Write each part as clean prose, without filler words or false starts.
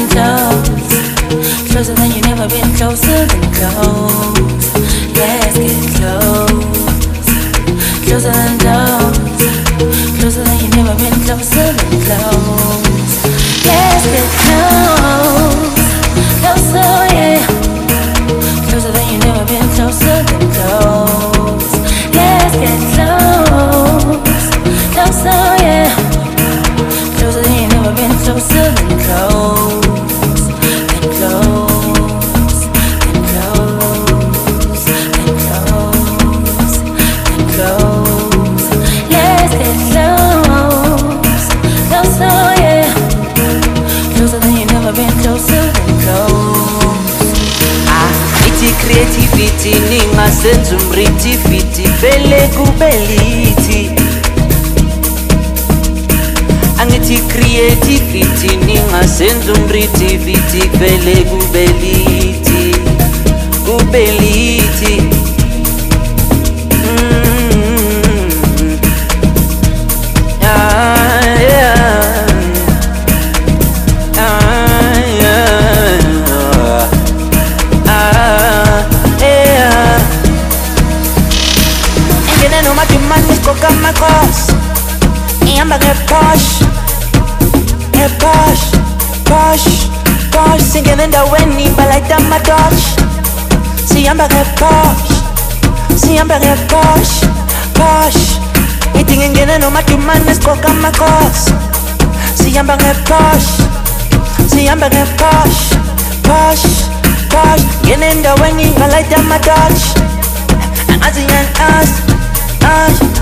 close, closer than you never been closer than close. Let's get close, closer than close, closer than you never been closer than close. Let's get close, closer, yeah, closer than you never been closer than close. Let's get close, closer, yeah, closer than you never been closer than close. Creativity ningasenza umritifiti vele kubelithi angithi creativity ningasenza umritifiti vele kubelithi Got my cross, I'm a get posh, singing in the wind, but like that my Dutch. See, I'm a get posh, eating and getting on my demand, let's go got my cross. See, I'm a get posh, getting in the wind, but like that my Dutch. And I see us.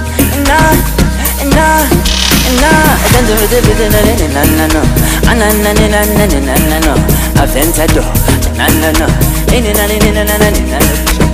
No.